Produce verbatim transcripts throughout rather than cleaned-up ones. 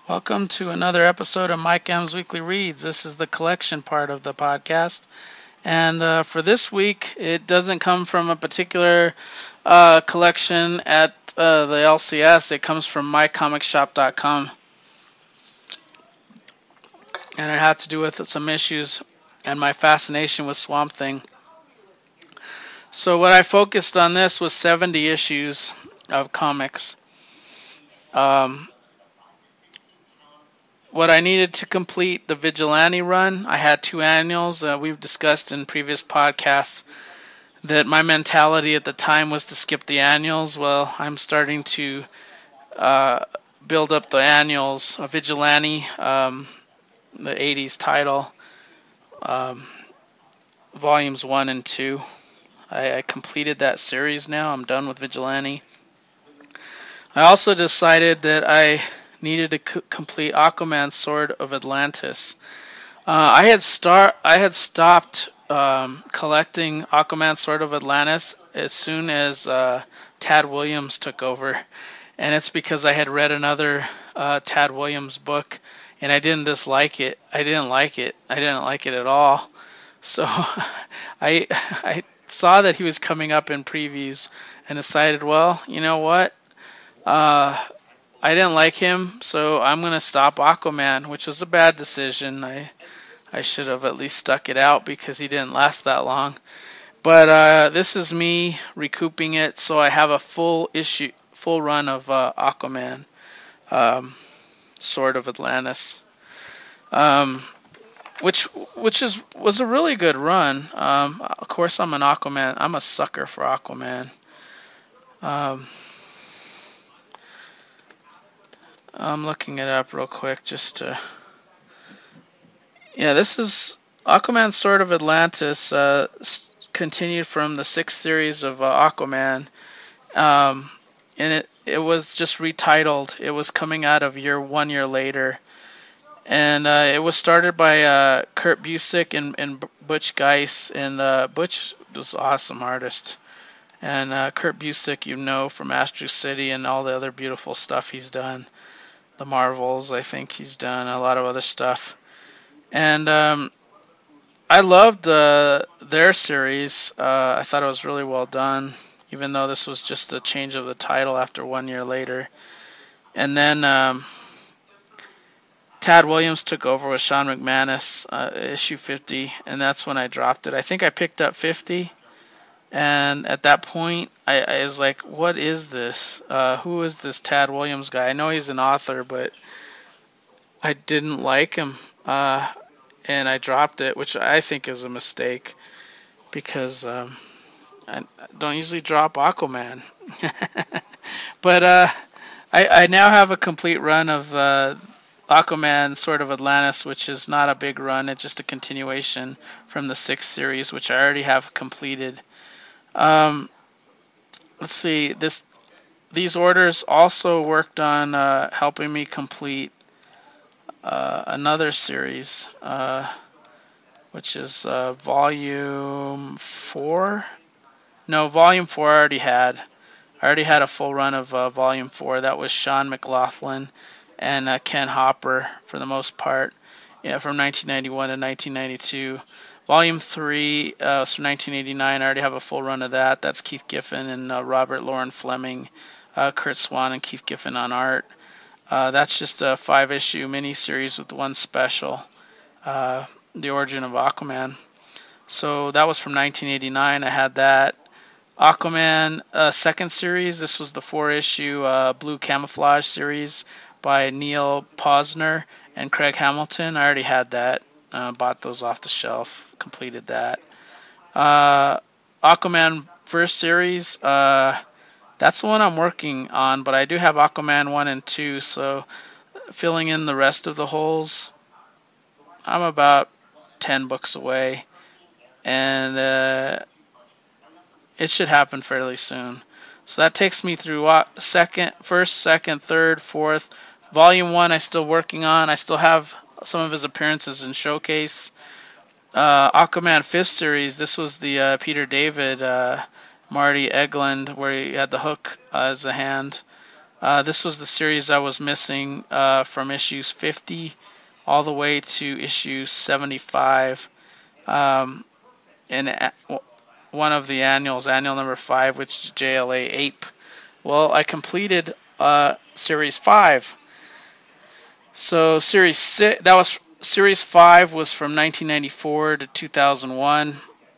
Welcome to another episode of Mike M's Weekly Reads. This is the collection part of the podcast. And uh, for this week, it doesn't come from a particular uh, collection at uh, the L C S. It comes from my comic shop dot com. And it had to do with some issues and my fascination with Swamp Thing. So what I focused on this was seventy issues of comics. Um, What I needed to complete the Vigilante run, I had two annuals. Uh, we've discussed in previous podcasts that my mentality at the time was to skip the annuals. Well, I'm starting to uh, build up the annuals. A Vigilante, um, the eighties title, um, volumes one and two. I, I completed that series now. I'm done with Vigilante. I also decided that I needed to c- complete Aquaman's Sword of Atlantis. Uh, I had start I had stopped um, collecting Aquaman Sword of Atlantis as soon as uh, Tad Williams took over, and it's because I had read another uh, Tad Williams book, and I didn't dislike it. I didn't like it. I didn't like it at all. So I I saw that he was coming up in previews and decided, well, you know what? Uh, I didn't like him, so I'm gonna stop Aquaman, which was a bad decision. I I should have at least stuck it out because he didn't last that long. But uh, this is me recouping it, so I have a full issue, full run of uh, Aquaman, um, Sword of Atlantis, um, which which is was a really good run. Um, of course, I'm an Aquaman. I'm a sucker for Aquaman. Um, I'm looking it up real quick just to. Yeah, this is Aquaman Sword of Atlantis, uh, s- continued from the sixth series of uh, Aquaman. Um, and it, it was just retitled. It was coming out of year one year later. And uh, it was started by uh, Kurt Busiek and, and Butch Guice. And uh, Butch was an awesome artist. And uh, Kurt Busiek, you know, from Astro City and all the other beautiful stuff he's done. The Marvels, I think he's done a lot of other stuff. And um, I loved uh, their series. Uh, I thought it was really well done, even though this was just a change of the title after one year later. And then um, Tad Williams took over with Sean McManus, uh, issue fifty, and that's when I dropped it. I think I picked up fifty, and at that point, I, I was like, what is this? Uh, who is this Tad Williams guy? I know he's an author, but I didn't like him, uh, and I dropped it, which I think is a mistake because um, I don't usually drop Aquaman. But uh, I, I now have a complete run of uh, Aquaman, Sword of Atlantis, which is not a big run. It's just a continuation from the sixth series, which I already have completed. Um, let's see. This these orders also worked on uh, helping me complete uh, another series, uh, which is uh, Volume Four. No, Volume Four I already had. I already had a full run of uh, Volume four. That was Sean McLaughlin and uh, Ken Hopper for the most part, yeah, from nineteen ninety-one to nineteen ninety-two. Volume three uh, was from nineteen eighty-nine. I already have a full run of that. That's Keith Giffen and uh, Robert Loren Fleming, uh, Kurt Swan, and Keith Giffen on art. Uh, that's just a five-issue miniseries with one special, uh, The Origin of Aquaman. So that was from nineteen eighty-nine. I had that. Aquaman uh, second series. This was the four-issue uh, Blue Camouflage series by Neil Posner and Craig Hamilton. I already had that. Uh, bought those off the shelf. Completed that. Uh, Aquaman first series. Uh, that's the one I'm working on, but I do have Aquaman one and two, so filling in the rest of the holes, I'm about ten books away. And uh, it should happen fairly soon. So that takes me through second, first, second, third, fourth. Volume one, I'm still working on. I still have some of his appearances in Showcase. Uh, Aquaman fifth series. This was the uh, Peter David, uh, Marty Eglund, where he had the Hook uh, as a hand. Uh, this was the series I was missing uh, from issues fifty all the way to issue seventy-five. Um, and a- one of the annuals, annual number five, which is J L A Ape. Well, I completed uh, series five. So series six, that was series five was from nineteen ninety-four to two thousand one.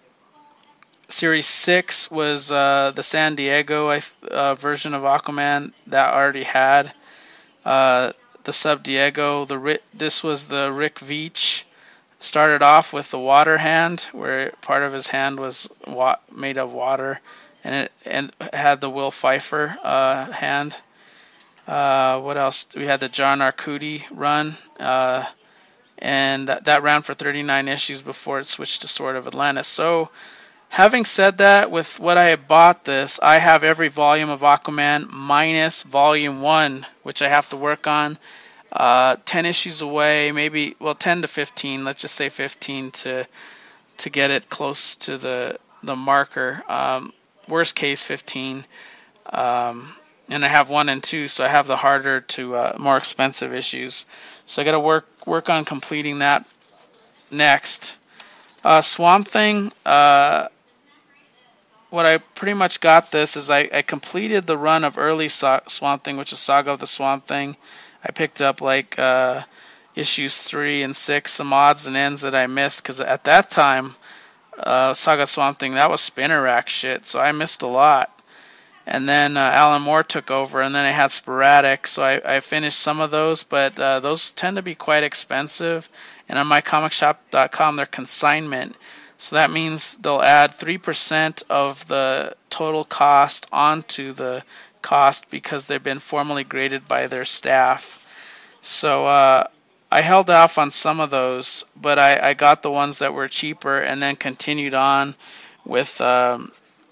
Series six was uh, the San Diego uh, version of Aquaman that I already had. Uh, the Sub Diego, the this was the Rick Veitch. Started off with the water hand, where part of his hand was wa- made of water, and it and had the Will Pfeiffer uh, hand. Uh, what else? We had the John Arcudi run, uh, and that, that ran for thirty-nine issues before it switched to Sword of Atlantis. So, having said that, with what I had bought this, I have every volume of Aquaman minus volume one, which I have to work on. Uh, ten issues away, maybe, well, ten to fifteen, let's just say fifteen to to get it close to the, the marker. Um, worst case, fifteen. Um, and I have one and two, so I have the harder to uh, more expensive issues. So I got to work work on completing that next. Uh, Swamp Thing, uh, what I pretty much got this is I, I completed the run of early so- Swamp Thing, which is Saga of the Swamp Thing. I picked up like uh, issues three and six, some odds and ends that I missed, because at that time, uh, Saga Swamp Thing, that was spinner rack shit, so I missed a lot. And then uh, Alan Moore took over, and then I had sporadic, so I, I finished some of those, but uh, those tend to be quite expensive. And on my comic shop dot com, they're consignment. So that means they'll add three percent of the total cost onto the cost because they've been formally graded by their staff. So uh, I held off on some of those, but I, I got the ones that were cheaper and then continued on with um,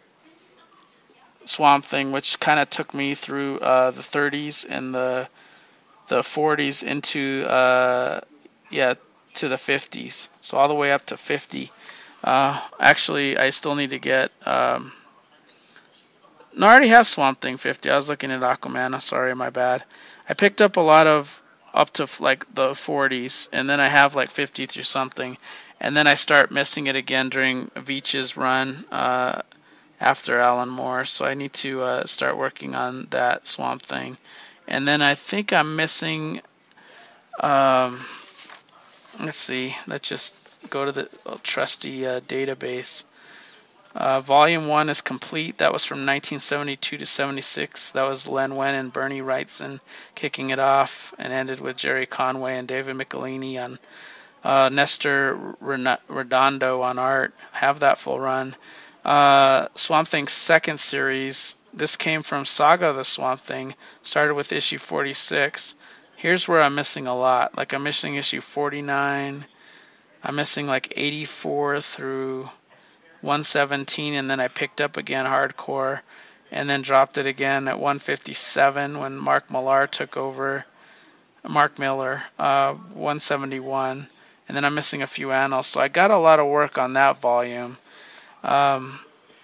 Swamp Thing, which kind of took me through uh, the thirties and the the forties into uh, yeah to the fifties, so all the way up to fifty. Uh, actually, I still need to get. Um, no, I already have Swamp Thing fifty. I was looking at Aquaman. Sorry, my bad. I picked up a lot of up to like the forties, and then I have like fifty through something, and then I start missing it again during Veitch's run. Uh, after Alan Moore, so I need to uh, start working on that Swamp Thing. And then I think I'm missing, um, let's see, let's just go to the trusty uh, database. Uh, volume one is complete. That was from nineteen seventy-two to seventy-six. That was Len Wein and Bernie Wrightson kicking it off, and ended with Jerry Conway and David Michelini on uh, Nestor Redondo on art. Have that full run. Uh, Swamp Thing's second series. This came from Saga of the Swamp Thing. Started with issue forty-six. Here's where I'm missing a lot. Like I'm missing issue forty-nine. I'm missing like eighty-four through one seventeen, and then I picked up again hardcore, and then dropped it again at one fifty-seven when Mark Millar took over. Mark Miller, uh, one seventy-one, and then I'm missing a few annals. So I got a lot of work on that volume. Um,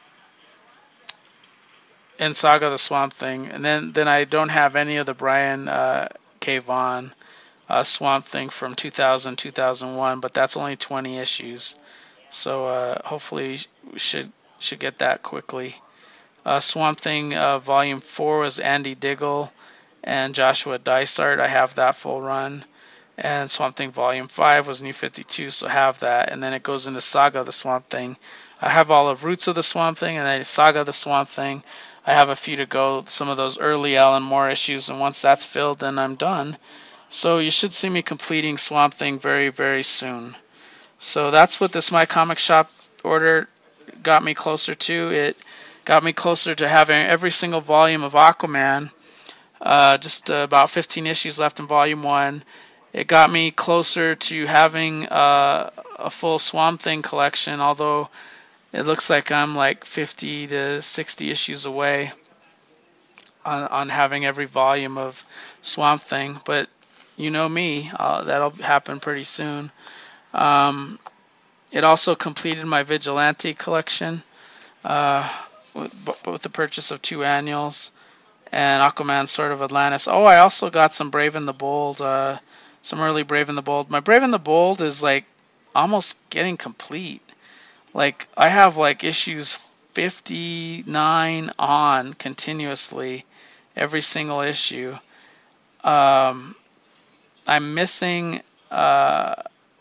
and Saga the Swamp Thing, and then then I don't have any of the Brian uh, K. Vaughan uh, Swamp Thing from two thousand, two thousand one, but that's only twenty issues, so uh, hopefully we should should get that quickly. Uh, Swamp Thing uh, Volume four was Andy Diggle and Joshua Dysart. I have that full run. And Swamp Thing Volume five was New fifty-two, so I have that. And then it goes into Saga of the Swamp Thing. I have all of Roots of the Swamp Thing and then Saga of the Swamp Thing. I have a few to go, some of those early Alan Moore issues, and once that's filled, then I'm done. So you should see me completing Swamp Thing very, very soon. So that's what this My Comic Shop order got me closer to. It got me closer to having every single volume of Aquaman. Uh, just uh, about fifteen issues left in Volume one. It got me closer to having uh, a full Swamp Thing collection, although it looks like I'm like fifty to sixty issues away on, on having every volume of Swamp Thing. But you know me, uh, that'll happen pretty soon. Um, it also completed my Vigilante collection uh, with, with the purchase of two annuals. and Aquaman Sword of Atlantis. Oh, I also got some Brave and the Bold, uh, some early Brave and the Bold. My Brave and the Bold is like almost getting complete. Like I have like issues fifty-nine on continuously, every single issue. Um, I'm missing uh,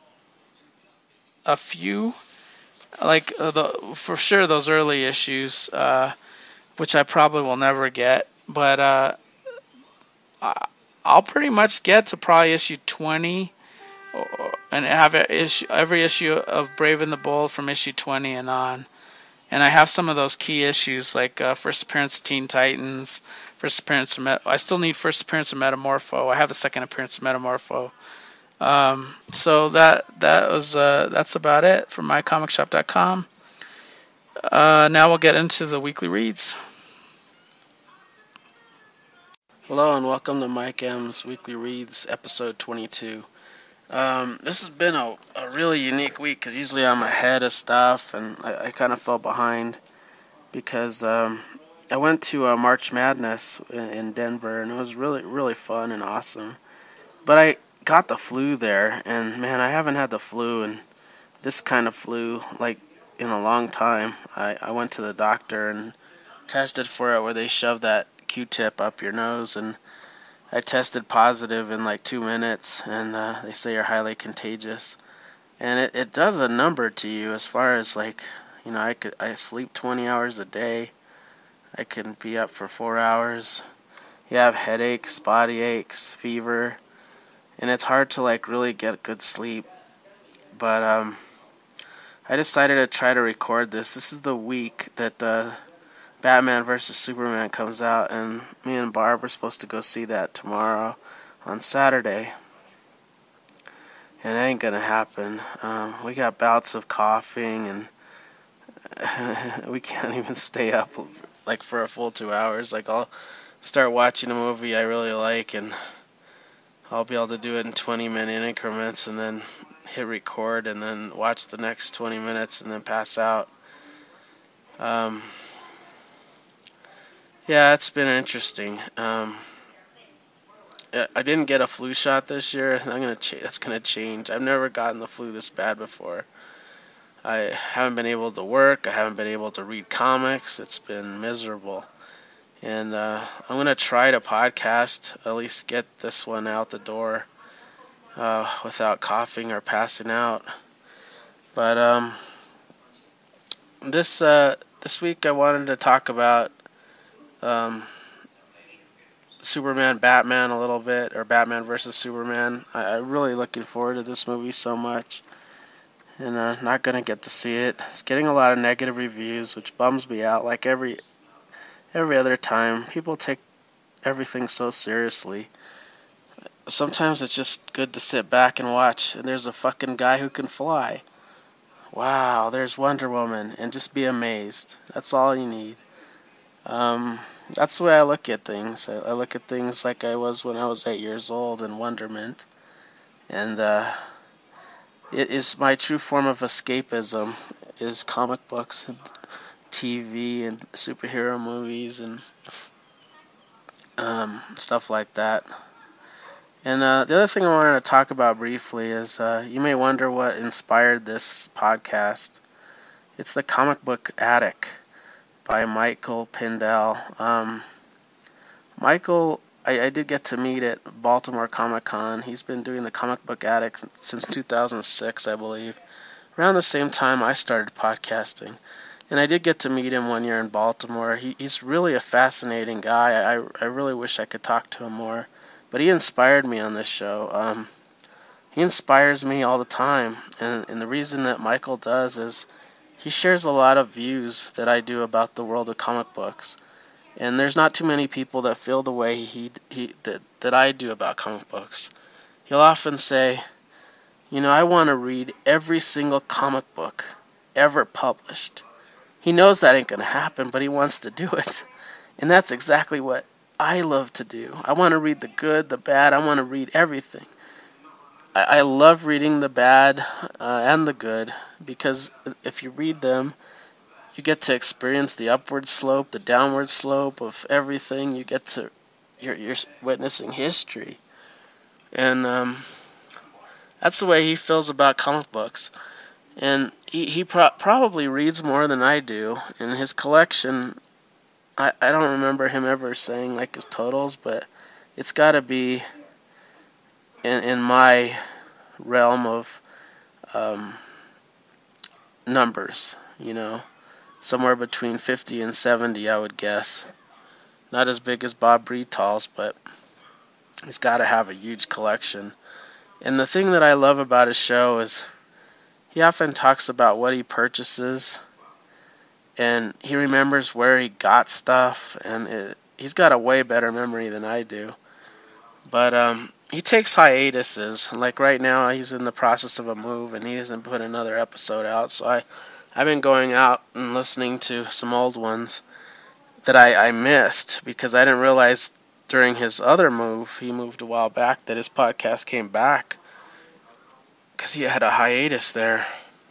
a few, like uh, the for sure those early issues, uh, which I probably will never get. But uh, I- I'll pretty much get to probably issue twenty, or, and have a issue, every issue of Brave and the Bold from issue twenty and on. And I have some of those key issues, like uh, first appearance of Teen Titans, first appearance of Met- I still need first appearance of Metamorpho. I have the second appearance of Metamorpho. Um, so that that was uh, that's about it from my comic shop dot com. Uh, now we'll get into the weekly reads. Hello and welcome to Mike M's Weekly Reads, episode twenty-two. Um, this has been a, a really unique week because usually I'm ahead of stuff, and I, I kind of fell behind because um, I went to uh, March Madness in, in Denver, and it was really, really fun and awesome. But I got the flu there, and man, I haven't had the flu and this kind of flu like in a long time. I, I went to the doctor and tested for it, where they shove that Q-tip up your nose, and I tested positive in like two minutes, and uh, they say you're highly contagious. And it, it does a number to you as far as like, you know, I could I sleep twenty hours a day. I can be up for four hours. You have headaches, body aches, fever, and it's hard to like really get good sleep. But um, I decided to try to record this. This is the week that uh, Batman versus Superman comes out, and me and Barb are supposed to go see that tomorrow on Saturday. And it ain't gonna happen. Um, we got bouts of coughing, and we can't even stay up like for a full two hours. Like I'll start watching a movie I really like, and I'll be able to do it in twenty minute increments, and then hit record, and then watch the next twenty minutes, and then pass out. Um, yeah, it's been interesting. Um, I didn't get a flu shot this year. I'm gonna ch- that's gonna change. I've never gotten the flu this bad before. I haven't been able to work. I haven't been able to read comics. It's been miserable. And uh, I'm gonna try to podcast, at least get this one out the door uh, without coughing or passing out. But um, this uh, this week I wanted to talk about um, Superman, Batman a little bit, or Batman versus Superman. I, I'm really looking forward to this movie so much, and uh, not gonna get to see it. It's getting a lot of negative reviews, which bums me out. Like every every other time, people take everything so seriously. Sometimes it's just good to sit back and watch. And there's a fucking guy who can fly. Wow, there's Wonder Woman, and just be amazed. That's all you need. Um, that's the way I look at things. I, I look at things like I was when I was eight years old in wonderment. And uh, it is my true form of escapism, is comic books and T V and superhero movies and um, stuff like that. And uh, the other thing I wanted to talk about briefly is uh, you may wonder what inspired this podcast. It's The Comic Book Attic by Michael Pindell. Um, Michael, I, I did get to meet at Baltimore Comic Con. He's been doing The Comic Book Attic since two thousand six, I believe, around the same time I started podcasting. And I did get to meet him one year in Baltimore. He, he's really a fascinating guy. I, I really wish I could talk to him more. But he inspired me on this show. Um, he inspires me all the time. And, and the reason that Michael does is he shares a lot of views that I do about the world of comic books. And there's not too many people that feel the way he, he that, that I do about comic books. He'll often say, you know, I want to read every single comic book ever published. He knows that ain't going to happen, but he wants to do it. And that's exactly what I love to do. I want to read the good, the bad. I want to read everything. I, I love reading the bad uh, and the good, because if you read them, you get to experience the upward slope, the downward slope of everything. You get to, you're, you're witnessing history. And um, that's the way he feels about comic books. And he, he pro- probably reads more than I do. In his collection, I, I don't remember him ever saying like his totals, but it's got to be in, in my realm of um, numbers, you know. Somewhere between fifty and seventy, I would guess. Not as big as Bob Bretal's, but he's got to have a huge collection. And the thing that I love about his show is he often talks about what he purchases, and he remembers where he got stuff, and it, he's got a way better memory than I do. But um, he takes hiatuses. Like right now, he's in the process of a move, and he hasn't put another episode out, so I I've been going out and listening to some old ones that I, I missed because I didn't realize during his other move, he moved a while back, that his podcast came back because he had a hiatus there.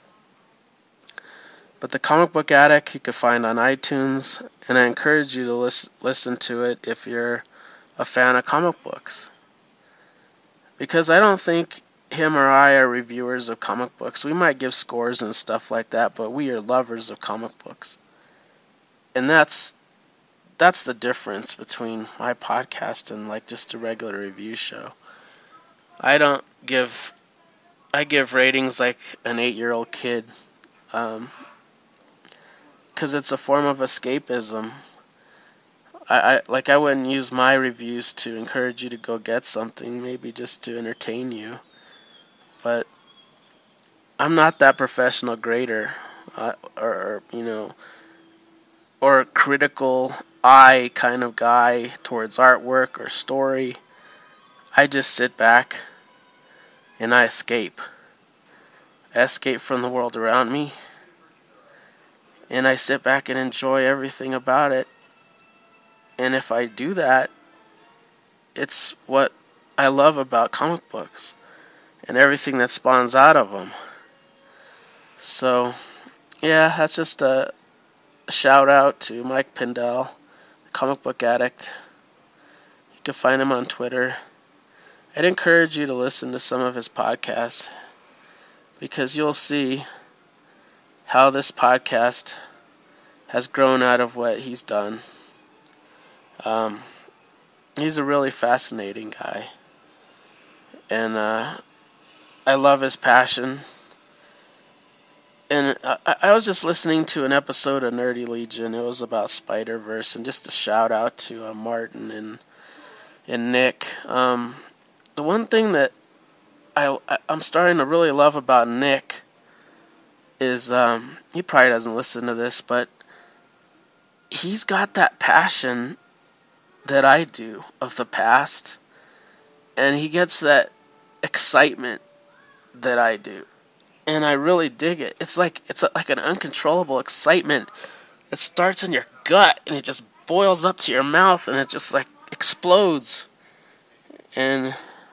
But the Comic Book Addict you could find on iTunes, and I encourage you to lis- listen to it if you're a fan of comic books. Because I don't think him or I are reviewers of comic books. We might give scores and stuff like that, but we are lovers of comic books. And that's that's the difference between my podcast and like just a regular review show. I don't give I give ratings like an eight-year-old kid, um, because it's a form of escapism. I, I like I wouldn't use my reviews to encourage you to go get something, maybe just to entertain you. But I'm not that professional grader, uh, or, or you know, or critical eye kind of guy towards artwork or story. I just sit back and I escape. I escape from the world around me, and I sit back and enjoy everything about it. And if I do that, it's what I love about comic books and everything that spawns out of them. So, yeah, that's just a shout out to Mike Pindell, Comic Book Addict. You can find him on Twitter. I'd encourage you to listen to some of his podcasts, because you'll see how this podcast has grown out of what he's done. Um, he's a really fascinating guy, and uh, I love his passion. And I, I was just listening to an episode of Nerdy Legion. It was about Spider-Verse, and just a shout out to uh, Martin and and Nick. Um, the one thing that I, I'm starting to really love about Nick is, um, he probably doesn't listen to this, but he's got that passion that I do of the past, and he gets that excitement that I do, and I really dig it. It's like it's like an uncontrollable excitement. It starts in your gut, and it just boils up to your mouth, and it just like explodes, and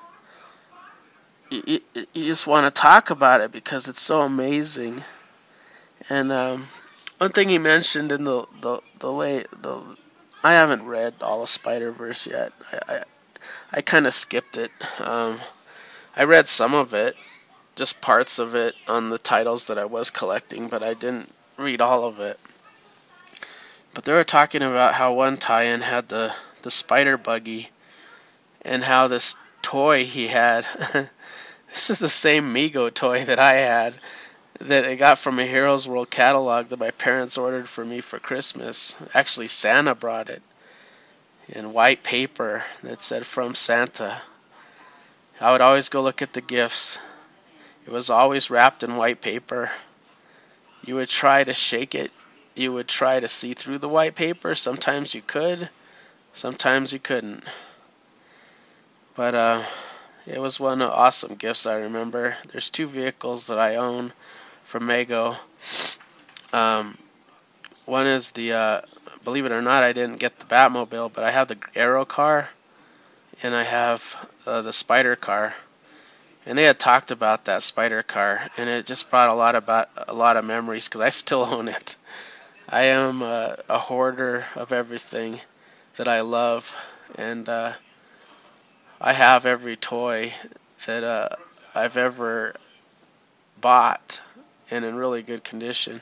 you, you, you just want to talk about it because it's so amazing. And um, one thing he mentioned in the the the late the I haven't read all of Spider-Verse yet. I I, I kind of skipped it. Um, I read some of it, just parts of it on the titles that I was collecting, but I didn't read all of it. But they were talking about how one tie-in had the the spider buggy, and how this toy he had. This is the same Mego toy that I had, that I got from a Heroes World catalog that my parents ordered for me for Christmas. Actually, Santa brought it in white paper that said "From Santa." I would always go look at the gifts. It was always wrapped in white paper. You would try to shake it. You would try to see through the white paper. Sometimes you could. Sometimes you couldn't. But uh, it was one of the awesome gifts, I remember. There's two vehicles that I own from Mego. Um, one is the, uh, believe it or not, I didn't get the Batmobile, but I have the Arrow car, and I have uh, the Spider car. And they had talked about that Spider car, and it just brought a lot about a lot of memories because I still own it. I am a, a hoarder of everything that I love, and uh, I have every toy that uh, I've ever bought and in really good condition.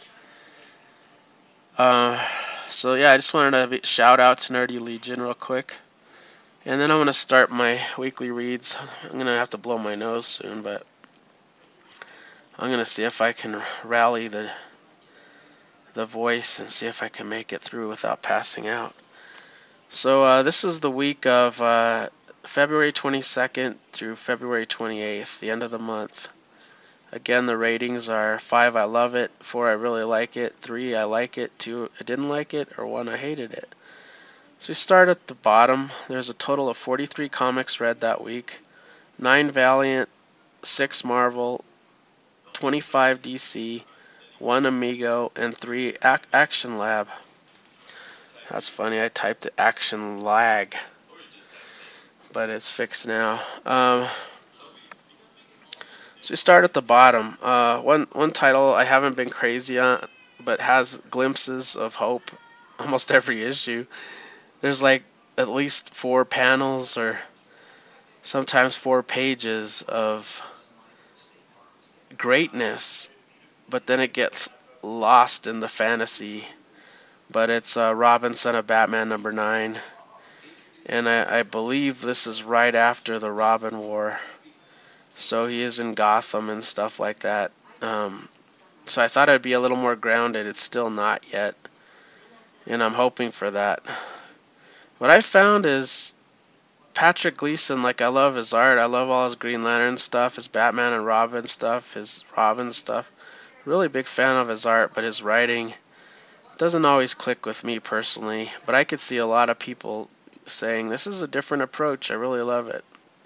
Uh, so yeah, I just wanted to shout out to Nerdy Legion real quick. And then I'm going to start my weekly reads. I'm going to have to blow my nose soon, but I'm going to see if I can rally the the voice and see if I can make it through without passing out. So uh, this is the week of uh, February twenty-second through February twenty-eighth, the end of the month. Again, the ratings are five, I love it, four, I really like it, three, I like it, two, I didn't like it, or one, I hated it. So we start at the bottom. There's a total of forty-three comics read that week, nine Valiant, six Marvel, twenty-five D C, one Amigo, and three Ac- Action Lab. That's funny, I typed it Action Lag, but it's fixed now. Um, So we start at the bottom. Uh, one one title I haven't been crazy on, but has glimpses of hope almost every issue. There's like at least four panels or sometimes four pages of greatness, but then it gets lost in the fantasy. But it's uh, Robin, Son of Batman, number nine, and I, I believe this is right after the Robin War. So he is in Gotham and stuff like that. Um, so I thought I'd be a little more grounded. It's still not yet. And I'm hoping for that. What I found is Patrick Gleason, like I love his art. I love all his Green Lantern stuff, his Batman and Robin stuff, his Robin stuff. Really big fan of his art, but his writing doesn't always click with me personally. But I could see a lot of people saying, this is a different approach. I really love it.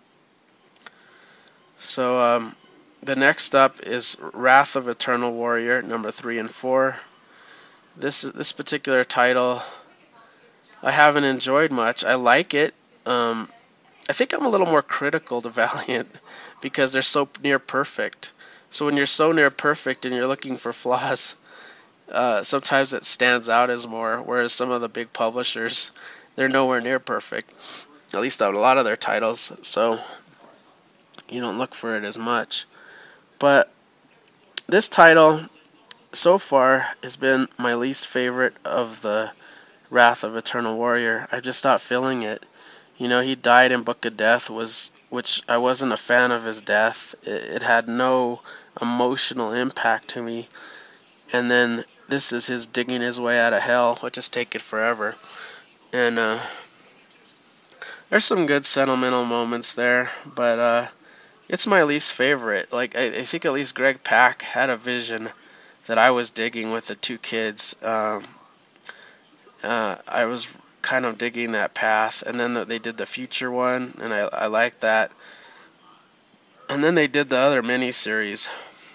So um, the next up is Wrath of Eternal Warrior, number three and four. This this particular title I haven't enjoyed much. I like it. Um, I think I'm a little more critical to Valiant because they're so near perfect. So when you're so near perfect and you're looking for flaws, uh, sometimes it stands out as more. Whereas some of the big publishers, they're nowhere near perfect. At least on a lot of their titles. So you don't look for it as much. But this title, so far, has been my least favorite of the Wrath of Eternal Warrior. I'm just not feeling it. You know, he died in Book of Death, was which I wasn't a fan of his death. It, it had no emotional impact to me. And then this is his digging his way out of hell, which has taken forever. And uh, there's some good sentimental moments there, but uh, it's my least favorite. Like I, I think at least Greg Pak had a vision that I was digging with the two kids. Um, uh, I was kind of digging that path, and then the, they did the future one, and I, I liked that. And then they did the other miniseries.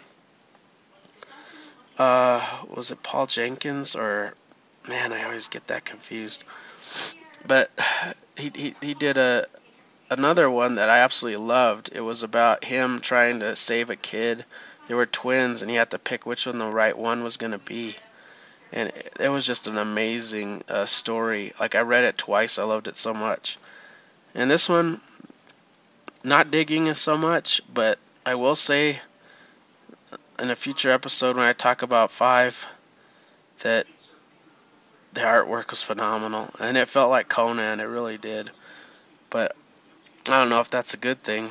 Uh, was it Paul Jenkins or man? I always get that confused. But he he, he did a another one that I absolutely loved. It was about him trying to save a kid. They were twins, and he had to pick which one the right one was going to be. And it was just an amazing uh, story. Like, I read it twice. I loved it so much. And this one, not digging it so much, but I will say in a future episode when I talk about five that the artwork was phenomenal. And it felt like Conan. It really did. But I don't know if that's a good thing.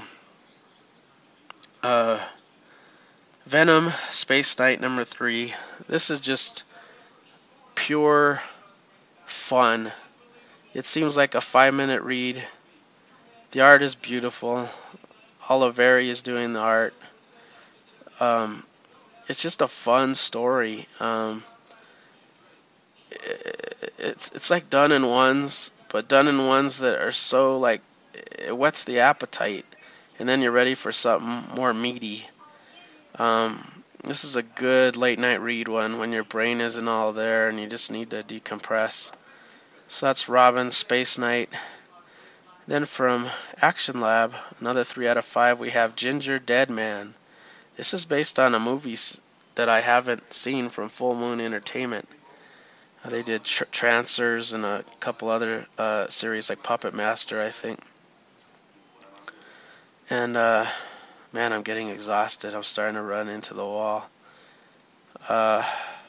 Uh, Venom, Space Knight number three. This is just pure fun. It seems like a five minute read. The art is beautiful. Oliveri is doing the art. Um, it's just a fun story. Um, it, it's it's like done in ones, but done in ones that are so like it whets the appetite, and then you're ready for something more meaty. Um, this is a good late night read one when your brain isn't all there and you just need to decompress. So that's Robin, Space Knight. Then from Action Lab, another three out of five, we have Ginger Dead Man. This is based on a movie that I haven't seen from Full Moon Entertainment. Uh, they did tr- Trancers and a couple other uh, series like Puppet Master, I think. And uh, man, I'm getting exhausted. I'm starting to run into the wall. Uh,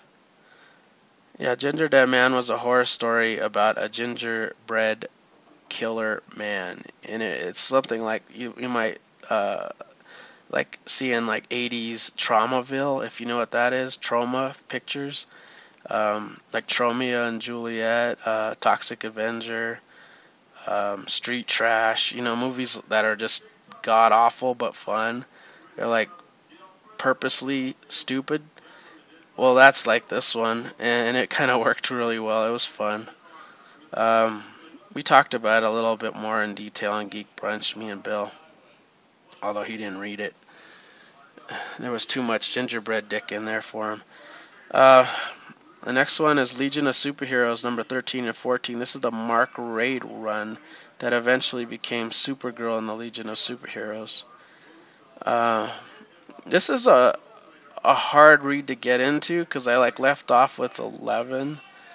yeah, Gingerbread Man was a horror story about a gingerbread killer man, and it, it's something like you you might uh, like see in like eighties Traumaville, if you know what that is. Trauma pictures, um, like Tromeo and Juliet, uh, Toxic Avenger, um, Street Trash. You know, movies that are just god awful but fun. They're like purposely stupid. Well, that's like this one, and it kind of worked really well. It was fun. Um, we talked about it a little bit more in detail in Geek Brunch, me and Bill, although he didn't read it. There was too much gingerbread dick in there for him. Uh, the next one is Legion of Superheroes, number thirteen and fourteen. This is the Mark Waid run that eventually became Supergirl in the Legion of Superheroes. Uh, this is a a hard read to get into because I like left off with eleven,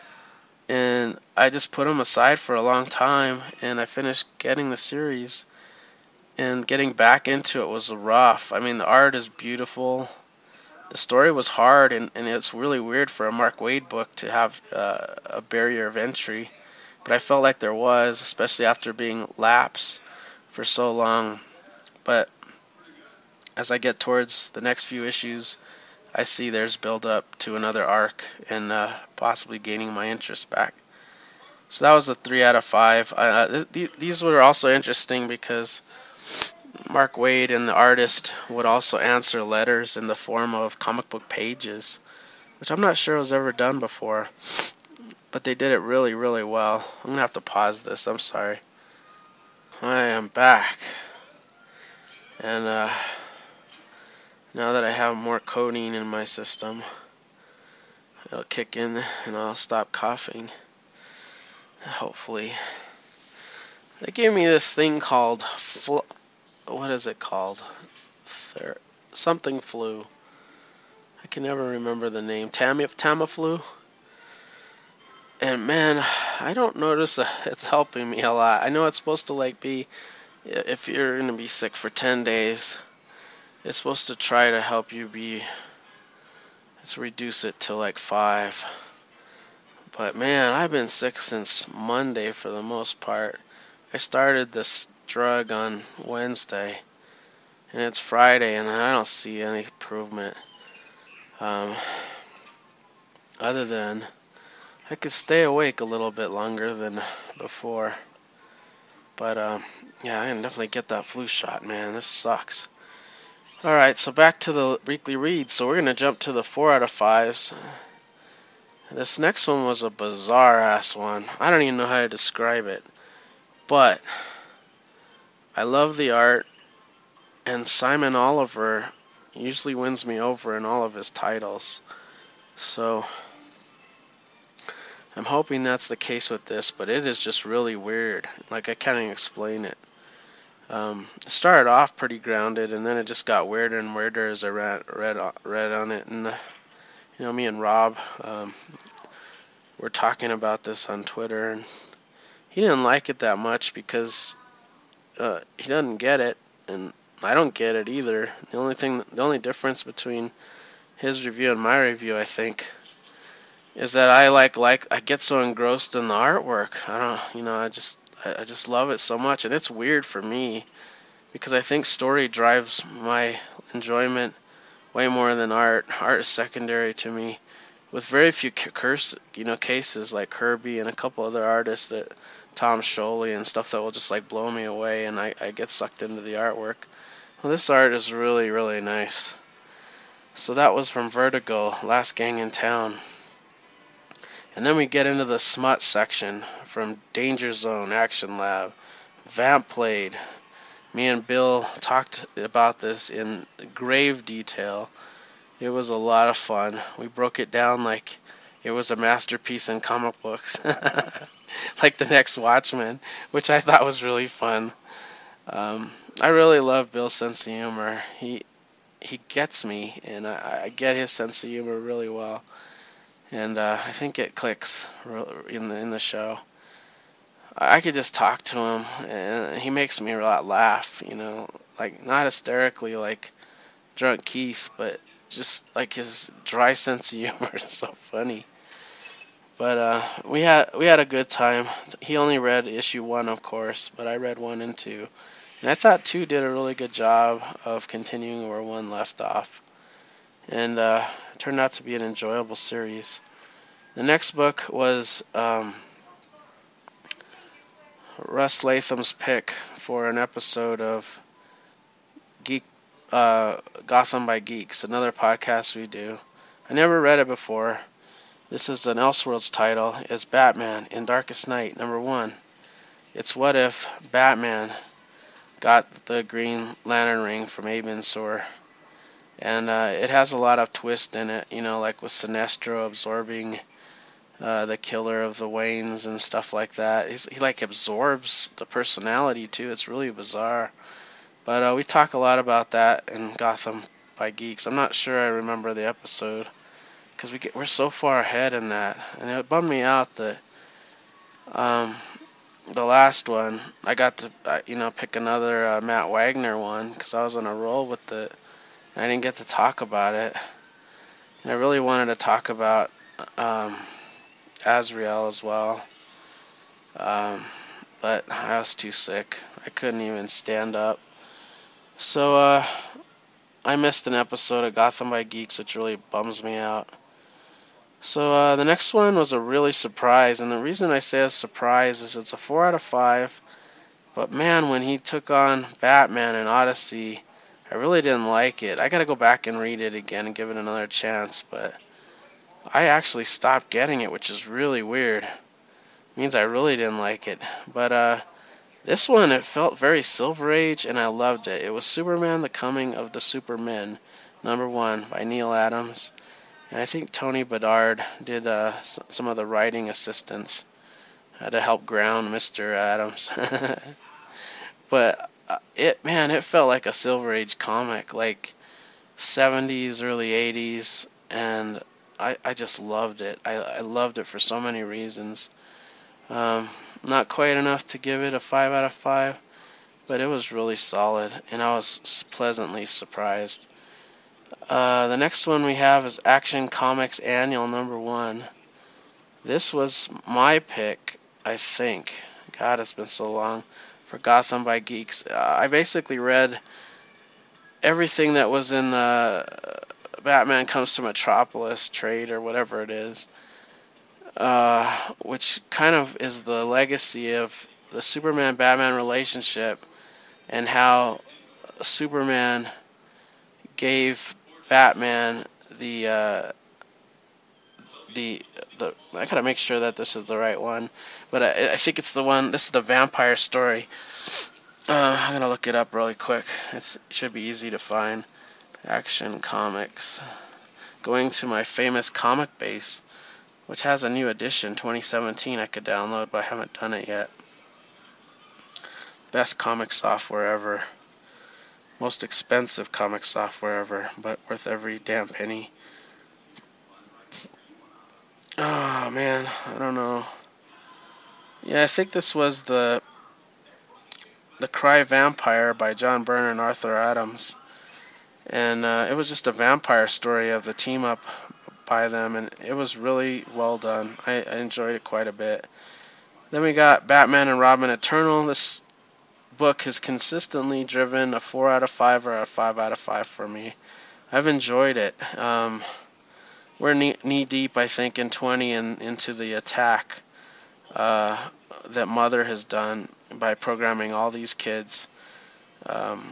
and I just put them aside for a long time, and I finished getting the series, and getting back into it was rough. I mean, the art is beautiful. The story was hard, and, and it's really weird for a Mark Waid book to have uh, a barrier of entry, but I felt like there was, especially after being lapsed for so long. But as I get towards the next few issues, I see there's build up to another arc and uh, possibly gaining my interest back. So that was a three out of five. Uh, th- th- these were also interesting because Mark Waid and the artist would also answer letters in the form of comic book pages, which I'm not sure was ever done before. But they did it really, really well. I'm going to have to pause this. I'm sorry. I am back. And uh, now that I have more codeine in my system, it'll kick in and I'll stop coughing. Hopefully. They gave me this thing called, fl- what is it called? Ther- something flu. I can never remember the name. Tam- Tamiflu? And man, I don't notice uh, it's helping me a lot. I know it's supposed to like be, if you're going to be sick for ten days, it's supposed to try to help you be, let's reduce it to like five. But man, I've been sick since Monday for the most part. I started this drug on Wednesday, and it's Friday, and I don't see any improvement. Um, other than I could stay awake a little bit longer than before. But um, yeah, I can definitely get that flu shot, man. This sucks. Alright, so back to the weekly reads. So we're going to jump to the four out of fives. This next one was a bizarre ass one. I don't even know how to describe it. But I love the art, and Simon Oliver usually wins me over in all of his titles. So I'm hoping that's the case with this, but it is just really weird. Like, I can't even explain it. Um, it started off pretty grounded, and then it just got weirder and weirder as I read, read, read on it. And, uh, you know, me and Rob um, were talking about this on Twitter, and he didn't like it that much because uh, he doesn't get it, and I don't get it either. The only thing, the only difference between his review and my review, I think, is that I like like I get so engrossed in the artwork. I don't, you know, I just I, I just love it so much, and it's weird for me because I think story drives my enjoyment way more than art. Art is secondary to me. With very few curse, you know, cases like Kirby and a couple other artists that Tom Scioli and stuff that will just like blow me away, and I, I get sucked into the artwork. Well, this art is really, really nice. So that was from Vertigo, Last Gang in Town. And then we get into the smut section from Danger Zone, Action Lab, Vamp Blade. Me and Bill talked about this in grave detail. It was a lot of fun. We broke it down like it was a masterpiece in comic books, like the next Watchmen, which I thought was really fun. Um, I really love Bill's sense of humor. He he gets me, and I, I get his sense of humor really well. and uh, I think it clicks in the in the show. I could just talk to him, and he makes me a lot laugh. You know, like not hysterically like Drunk Keith, but just like his dry sense of humor is so funny. But uh, we had we had a good time. He only read issue one, of course, but I read one and two, and I thought two did a really good job of continuing where one left off, and uh, it turned out to be an enjoyable series. The next book was um, Russ Latham's pick for an episode of Geek uh, Gotham by Geeks, another podcast we do. I never read it before. This is an Elseworlds title. It's Batman in Darkest Night, number one. It's what if Batman got the Green Lantern ring from Abe Mansour. And uh, it has a lot of twist in it, you know, like with Sinestro absorbing uh, the killer of the Waynes and stuff like that. He's, he like absorbs the personality too. It's really bizarre. But uh, we talk a lot about that in Gotham by Geeks. I'm not sure I remember the episode because we get, we're so far ahead in that, and it bummed me out that um, the last one I got to uh, you know pick another uh, Matt Wagner one because I was on a roll with it. I didn't get to talk about it, and I really wanted to talk about um, Azrael as well, um, but I was too sick. I couldn't even stand up. So uh, I missed an episode of Gotham by Geeks, which really bums me out. So uh, the next one was a really surprise, and the reason I say a surprise is it's a four out of five. But man, when he took on Batman in Odyssey, I really didn't like it. I got to go back and read it again and give it another chance. But I actually stopped getting it, which is really weird. It means I really didn't like it. But uh, this one, it felt very Silver Age, and I loved it. It was Superman: The Coming of the Supermen, number one by Neil Adams. And I think Tony Bedard did uh, some of the writing assistance uh, to help ground Mister Adams. But uh, it, man, it felt like a Silver Age comic, like seventies, early eighties, and I, I just loved it. I, I loved it for so many reasons. Um, not quite enough to give it a five out of five, but it was really solid, and I was pleasantly surprised. Uh, the next one we have is Action Comics Annual number one. This was my pick, I think. God, it's been so long. For Gotham by Geeks. Uh, I basically read everything that was in the Batman Comes to Metropolis trade or whatever it is, uh, which kind of is the legacy of the Superman-Batman relationship and how Superman gave Batman the uh, the the I gotta make sure that this is the right one, but I, I think it's the one. This is the vampire story. Uh, I'm gonna look it up really quick. It's, it should be easy to find. Action Comics. Going to my famous Comic Base, which has a new edition, twenty seventeen. I could download, but I haven't done it yet. Best comic software ever. Most expensive comic software ever, but worth every damn penny. Oh man, I don't know. Yeah, I think this was the the Cry Vampire by John Byrne and Arthur Adams, and uh, it was just a vampire story of the team up by them, and it was really well done. I, I enjoyed it quite a bit. Then we got Batman and Robin Eternal. This book has consistently driven a four out of five or a five out of five for me. I've enjoyed it. Um, we're knee, knee deep, I think, in twenty and into the attack uh, that Mother has done by programming all these kids um,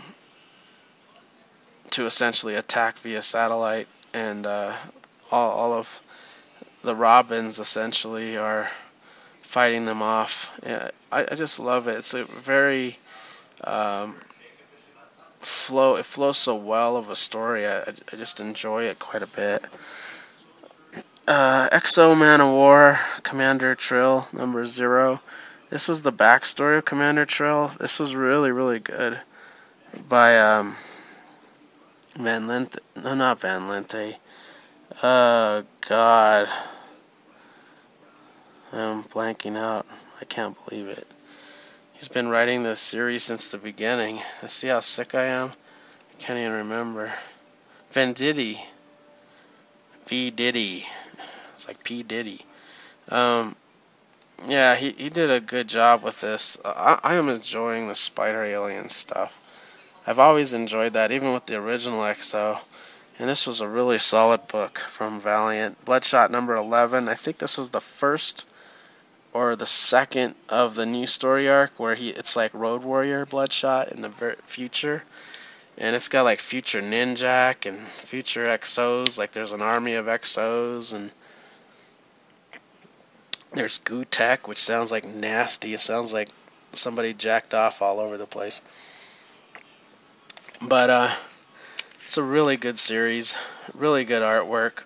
to essentially attack via satellite, and uh, all, all of the Robins essentially are fighting them off. Yeah, I, I just love it. It's a very um, flow. It flows so well of a story. I, I just enjoy it quite a bit. Uh, X O Man of War, Commander Trill, number zero. This was the backstory of Commander Trill. This was really, really good. By um, Van Lente. No, not Van Lente. Oh, God. I'm blanking out. I can't believe it. He's been writing this series since the beginning. See how sick I am? I can't even remember. Venditti. V. Diddy. It's like P. Diddy. Um, yeah, he, he did a good job with this. I, I am enjoying the Spider Alien stuff. I've always enjoyed that, even with the original X O. And this was a really solid book from Valiant. Bloodshot number eleven. I think this was the first or the second of the new story arc where he it's like Road Warrior Bloodshot in the ver- future. And it's got like future Ninjak and future X Os. Like there's an army of X Os, and there's Gutek, which sounds like nasty. It sounds like somebody jacked off all over the place. But uh, it's a really good series, really good artwork.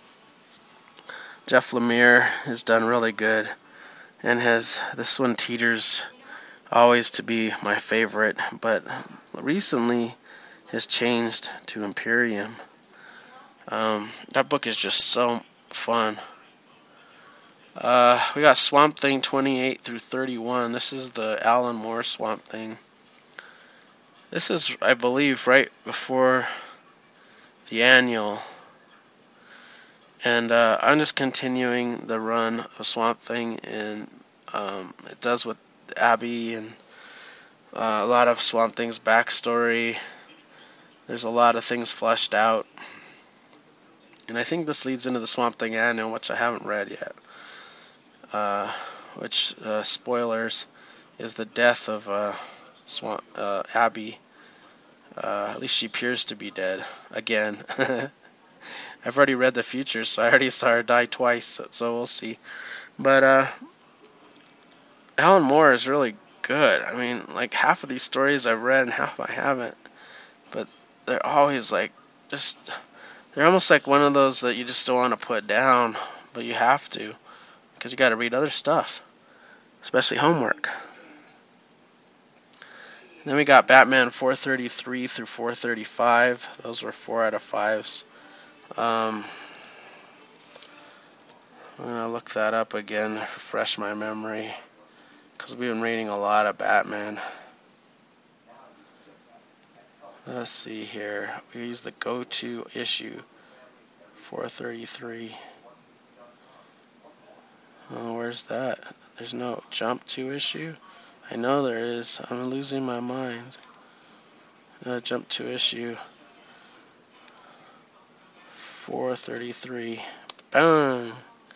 Jeff Lemire has done really good, and has this one teeters always to be my favorite, but recently has changed to Imperium. Um, that book is just so fun. Uh, we got Swamp Thing twenty-eight through thirty-one. This is the Alan Moore Swamp Thing. This is, I believe, right before the annual. And uh, I'm just continuing the run of Swamp Thing, and um, it does with Abby and uh, a lot of Swamp Thing's backstory. There's a lot of things fleshed out. And I think this leads into the Swamp Thing annual, which I haven't read yet. Uh, which, uh, spoilers, is the death of uh, Swamp, uh, Abby. Uh, at least she appears to be dead. Again. I've already read the future, so I already saw her die twice, so, so we'll see. But uh, Alan Moore is really good. I mean, like, half of these stories I've read and half I haven't. But they're always, like, just... They're almost like one of those that you just don't want to put down, but you have to. Because you got to read other stuff. Especially homework. Then we got Batman four thirty-three through four thirty-five. Those were four out of fives. Um, I'm going to look that up again, refresh my memory. Because we've been reading a lot of Batman. Let's see here. We use the go-to issue, four thirty-three. Oh, where's that? There's no jump to issue? I know there is. I'm losing my mind. Uh, jump to issue four thirty-three. Boom.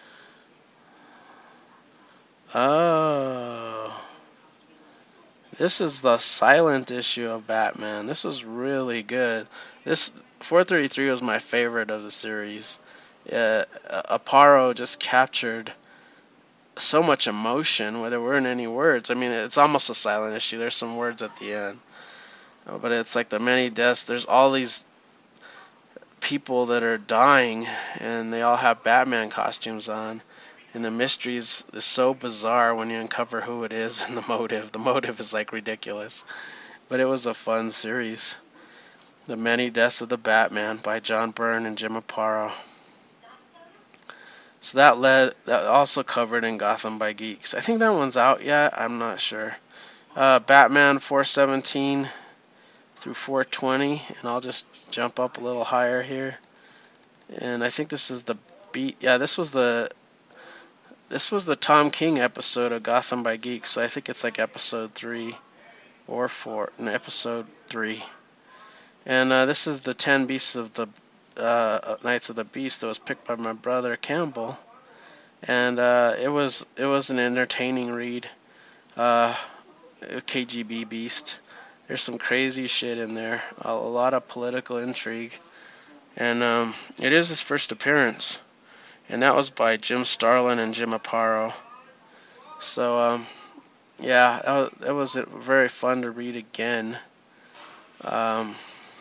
Oh. This is the silent issue of Batman. This was really good. This four thirty-three was my favorite of the series. Uh, Aparo just captured so much emotion where there weren't any words. I mean, it's almost a silent issue. There's some words at the end. But it's like the many deaths. There's all these people that are dying, and they all have Batman costumes on. And the mysteries is so bizarre when you uncover who it is and the motive. The motive is like ridiculous. But it was a fun series. The Many Deaths of the Batman by John Byrne and Jim Aparo. So that led, that also covered in Gotham by Geeks. I think that one's out yet. I'm not sure. Uh, Batman four seventeen through four twenty, and I'll just jump up a little higher here. And I think this is the beat. Yeah, this was the this was the Tom King episode of Gotham by Geeks. So I think it's like episode three or four. No, episode three. And uh, this is the ten Beasts of the uh, Knights of the Beast that was picked by my brother Campbell, and uh, it was it was an entertaining read. Uh, K G B Beast. There's some crazy shit in there, a, a lot of political intrigue, and um, it is his first appearance, and that was by Jim Starlin and Jim Aparo. So um, yeah, that was, that was very fun to read again. Um,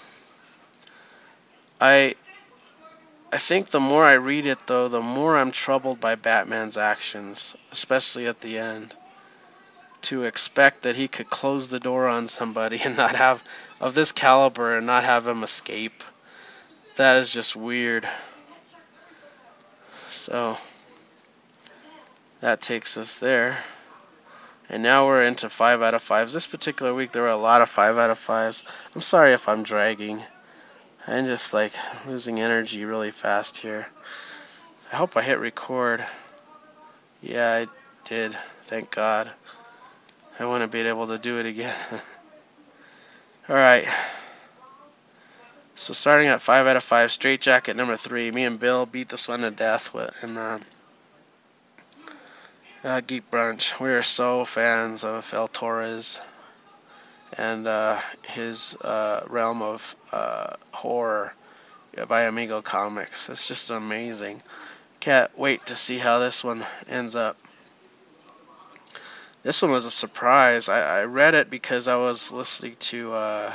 I I think the more I read it, though, the more I'm troubled by Batman's actions, especially at the end. To expect that he could close the door on somebody and not have, of this caliber, and not have him escape. That is just weird. So, that takes us there. And now we're into five out of fives. This particular week there were a lot of five out of fives. I'm sorry if I'm dragging. I'm just like losing energy really fast here. I hope I hit record. Yeah, I did. Thank God. I want to be able to do it again. Alright. So starting at five out of five, Straight Jacket number three. Me and Bill beat this one to death with in uh, uh, Geek Brunch. We are so fans of El Torres and uh, his uh, realm of uh, horror by Amigo Comics. It's just amazing. Can't wait to see how this one ends up. This one was a surprise. I, I read it because I was listening to uh,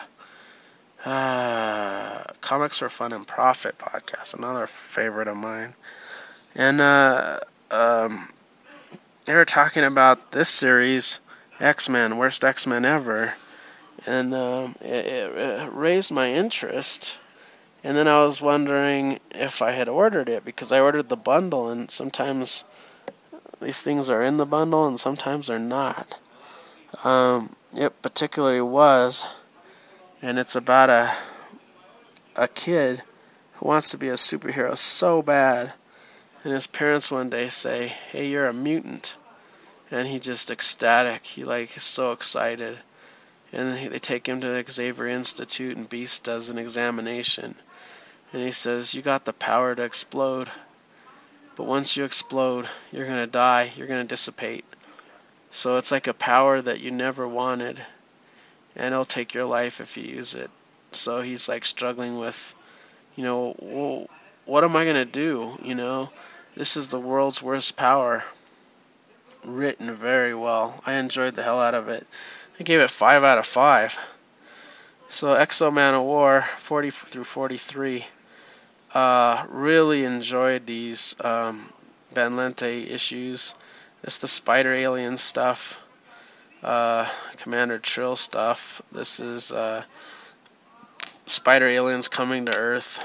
uh, Comics for Fun and Profit podcast, another favorite of mine. And uh, um, they were talking about this series, X-Men, worst X-Men ever. And um, it, it raised my interest. And then I was wondering if I had ordered it, because I ordered the bundle, and sometimes these things are in the bundle and sometimes they're not. Um, it particularly was, and it's about a a kid who wants to be a superhero so bad, and his parents one day say, "Hey, you're a mutant," and he just ecstatic. He like is so excited, and he, they take him to the Xavier Institute, and Beast does an examination, and he says, "You got the power to explode. But once you explode, you're going to die, you're going to dissipate. So it's like a power that you never wanted, and it'll take your life if you use it." So he's like struggling with, you know, well, what am I going to do? You know, this is the world's worst power. Written very well. I enjoyed the hell out of it. I gave it five out of five. So X-O Manowar, forty through forty-three. Uh, really enjoyed these um, Ben Lente issues. It's the Spider Alien stuff, uh, Commander Trill stuff. This is uh, Spider Aliens coming to Earth.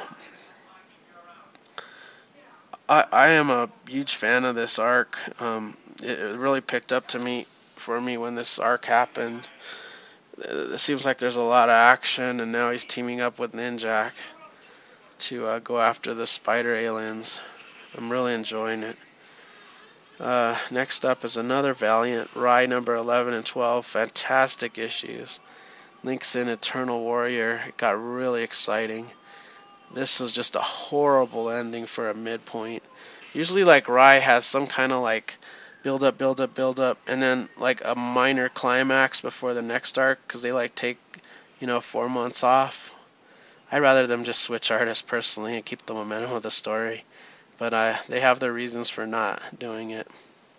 I, I am a huge fan of this arc. Um, it, it really picked up to me for me when this arc happened. It seems like there's a lot of action, and now he's teaming up with Ninjak to uh, go after the Spider Aliens. I'm really enjoying it. Uh, next up is another Valiant, Rai number eleven and twelve. Fantastic issues. Links in Eternal Warrior. It got really exciting. This was just a horrible ending for a midpoint. Usually, like, Rai has some kind of, like, build up, build up, build up, and then, like, a minor climax before the next arc, because they, like, take, you know, four months off. I'd rather them just switch artists personally and keep the momentum of the story. But uh, they have their reasons for not doing it.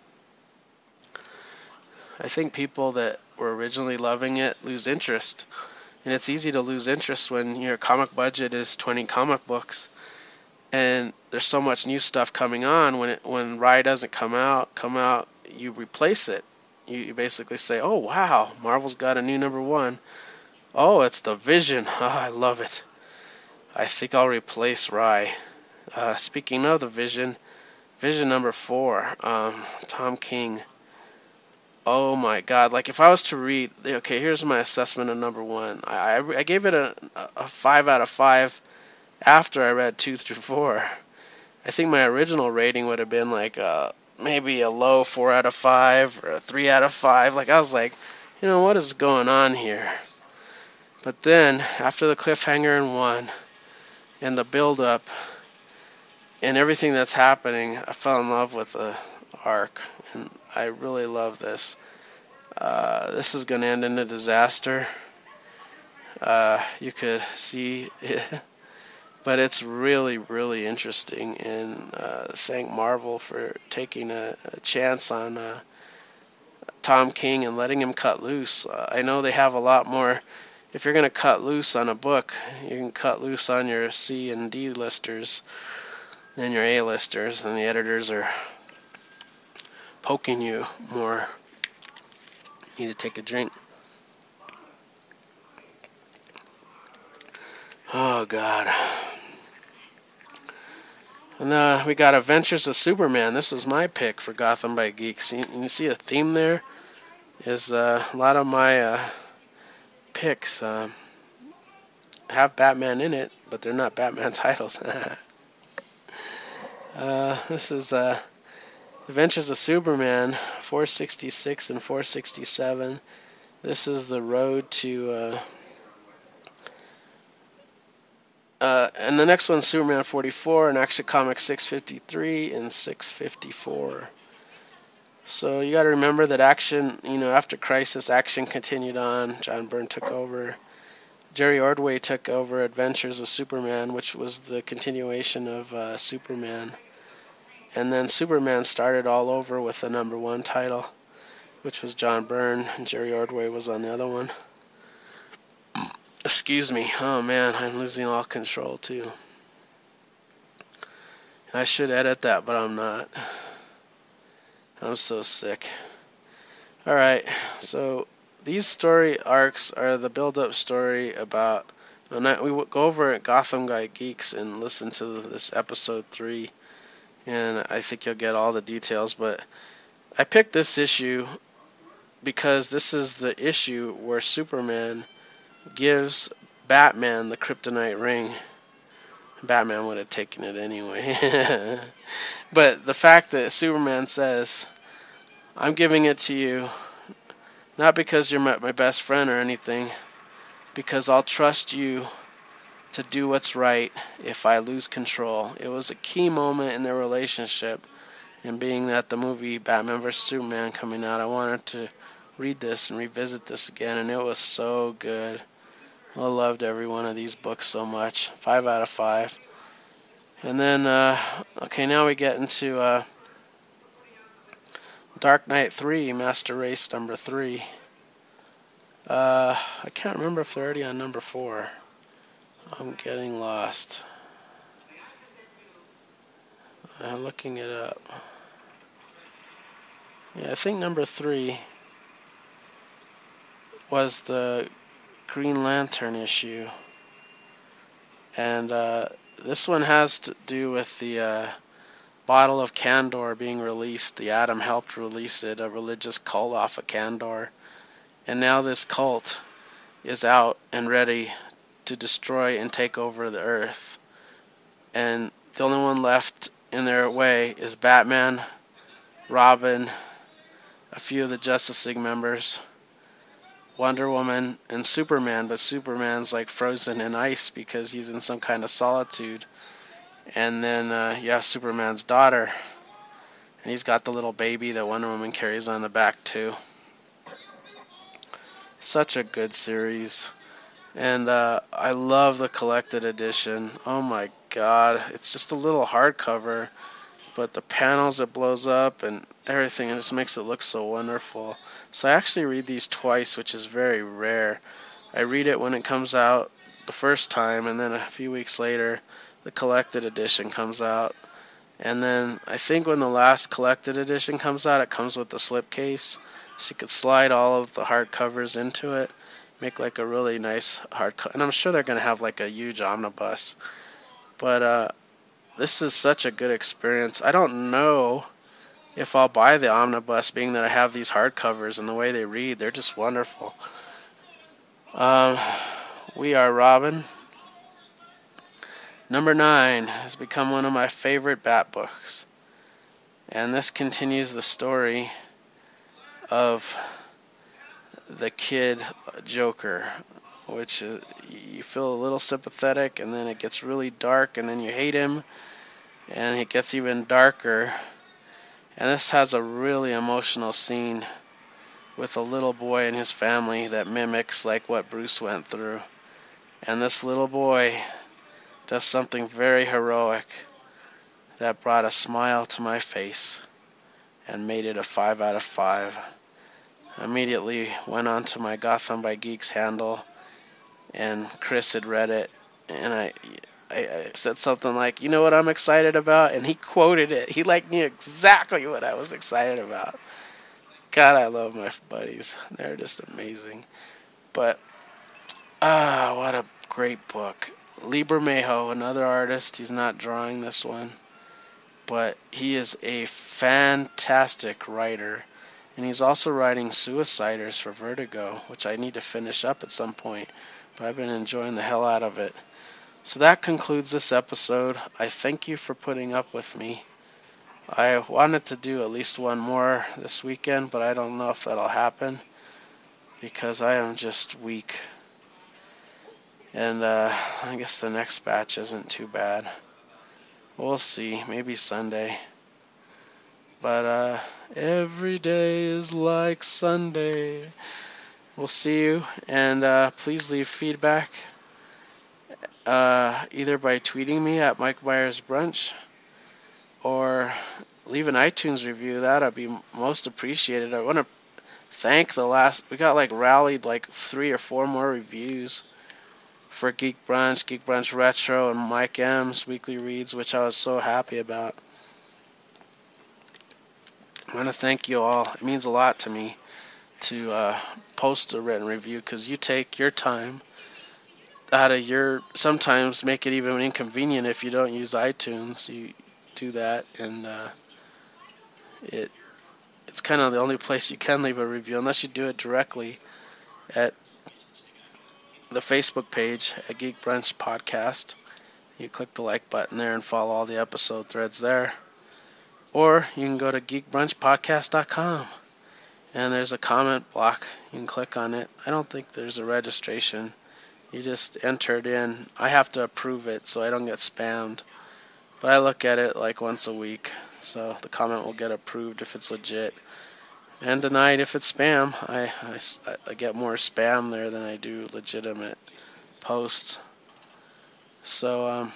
I think people that were originally loving it lose interest. And it's easy to lose interest when your comic budget is twenty comic books. And there's so much new stuff coming on. When it, when Rai doesn't come out, come out, you replace it. You, you basically say, "Oh, wow, Marvel's got a new number one. Oh, it's the Vision. Oh, I love it. I think I'll replace Rai." Uh, speaking of the Vision, Vision number four, um, Tom King. Oh my God! Like, if I was to read, okay, here's my assessment of number one. I I, I gave it a, a five out of five after I read two through four. I think my original rating would have been like uh, maybe a low four out of five or a three out of five. Like, I was like, you know, what is going on here? But then after the cliffhanger in one and the build up and everything that's happening, I fell in love with the arc, and I really love this. Uh, this is going to end in a disaster. Uh, you could see it, but it's really, really interesting, and uh, thank Marvel for taking a, a chance on uh, Tom King and letting him cut loose. Uh, I know they have a lot more. If you're going to cut loose on a book, you can cut loose on your C and D listers and your A listers, and the editors are poking you more. You need to take a drink. Oh God. And uh, we got Adventures of Superman. This was my pick for Gotham by Geeks. You, you see a theme there? Is uh, a lot of my uh, picks uh, have Batman in it, but they're not Batman titles. uh, this is uh, Adventures of Superman, four sixty-six and four sixty-seven. This is the road to... Uh, uh, and the next one's Superman forty-four, and Action Comics six fifty-three and six fifty-four. So you got to remember that Action, you know, after Crisis, Action continued on. John Byrne took over. Jerry Ordway took over Adventures of Superman, which was the continuation of uh, Superman. And then Superman started all over with the number one title, which was John Byrne, and Jerry Ordway was on the other one. Excuse me. Oh man, I'm losing all control too. I should edit that, but I'm not. I'm so sick. Alright, so these story arcs are the build-up story about... We go over at Gotham Guy Geeks and listen to this episode three, and I think you'll get all the details, but I picked this issue because this is the issue where Superman gives Batman the kryptonite ring. Batman would have taken it anyway. But the fact that Superman says, I'm giving it to you, not because you're my, my best friend or anything, because I'll trust you to do what's right if I lose control. It was a key moment in their relationship, and being that the movie Batman versus. Superman coming out, I wanted to read this and revisit this again, and it was so good. I loved every one of these books so much. Five out of five. And then, uh, okay, now we get into uh, Dark Knight three, Master Race number three. Uh, I can't remember if they're already on number four. I'm getting lost. I'm looking it up. Yeah, I think number three was the Green Lantern issue. And uh, this one has to do with the uh, bottle of Kandor being released. The Atom helped release it, a religious cult off of Kandor. And now this cult is out and ready to destroy and take over the Earth. And the only one left in their way is Batman, Robin, a few of the Justice League members, Wonder Woman, and Superman. But Superman's like frozen in ice because he's in some kind of solitude. And then uh, you have Superman's daughter, and he's got the little baby that Wonder Woman carries on the back too. Such a good series. And uh, I love the collected edition. Oh my god, it's just a little hardcover, but the panels it blows up and everything, it just makes it look so wonderful. So I actually read these twice, which is very rare. I read it when it comes out the first time, and then a few weeks later the collected edition comes out. And then I think when the last collected edition comes out, it comes with the slipcase, so you could slide all of the hardcovers into it, make like a really nice hardcover. And I'm sure they're going to have like a huge omnibus. But uh, this is such a good experience. I don't know if I'll buy the omnibus, being that I have these hardcovers, and the way they read, they're just wonderful. Um, We Are Robin. Number nine has become one of my favorite Bat books. And this continues the story of the kid Joker, which is, you feel a little sympathetic, and then it gets really dark, and then you hate him, and it gets even darker. And this has a really emotional scene with a little boy and his family that mimics like what Bruce went through. And this little boy does something very heroic that brought a smile to my face and made it a five out of five. I immediately went on to my Gotham by Geeks handle, and Chris had read it, and I, I, I said something like, you know what I'm excited about? And he quoted it. He like knew exactly what I was excited about. God, I love my buddies. They're just amazing. But, ah, what a great book. Lee Bermejo, another artist. He's not drawing this one. but he is a fantastic writer. And he's also writing Suiciders for Vertigo, which I need to finish up at some point, but I've been enjoying the hell out of it. So that concludes this episode. I thank you for putting up with me. I wanted to do at least one more this weekend, but I don't know if that'll happen because I am just weak. And uh, I guess the next batch isn't too bad. We'll see. Maybe Sunday. But uh, every day is like Sunday. We'll see you. And uh, please leave feedback uh, either by tweeting me at Mike Myers Brunch or leave an iTunes review. That would be most appreciated. I want to thank the last, we got like rallied like three or four more reviews for Geek Brunch, Geek Brunch Retro, and Mike M's Weekly Reads, which I was so happy about. I want to thank you all. It means a lot to me to uh, post a written review because you take your time out of your, sometimes make it even inconvenient if you don't use iTunes. You do that, and uh, it it's kind of the only place you can leave a review unless you do it directly at the Facebook page at Geek Brunch Podcast. You click the like button there and follow all the episode threads there. Or you can go to geek brunch podcast dot com and there's a comment block. You can click on it. I don't think there's a registration. You just enter it in. I have to approve it so I don't get spammed. But I look at it like once a week. So the comment will get approved if it's legit. And denied if it's spam. I, I, I get more spam there than I do legitimate posts. So, um...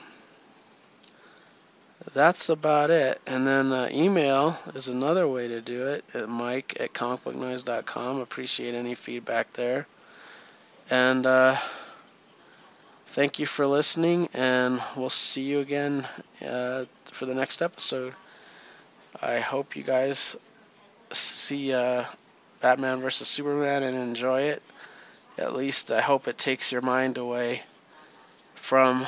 that's about it. And then uh, email is another way to do it at mike at comic book noise dot com. Appreciate any feedback there. And uh, thank you for listening, and we'll see you again uh, for the next episode. I hope you guys see uh, Batman versus Superman and enjoy it. At least I hope it takes your mind away from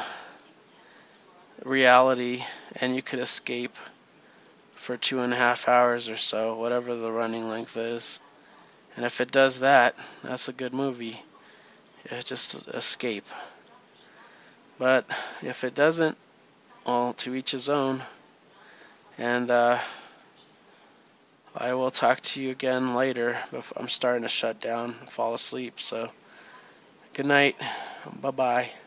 reality and you could escape for two and a half hours or so, whatever the running length is. And if it does that, that's a good movie. Yeah, just escape. But if it doesn't, well, to each his own. And uh, I will talk to you again later. I'm starting to shut down and fall asleep. So good night. Bye-bye.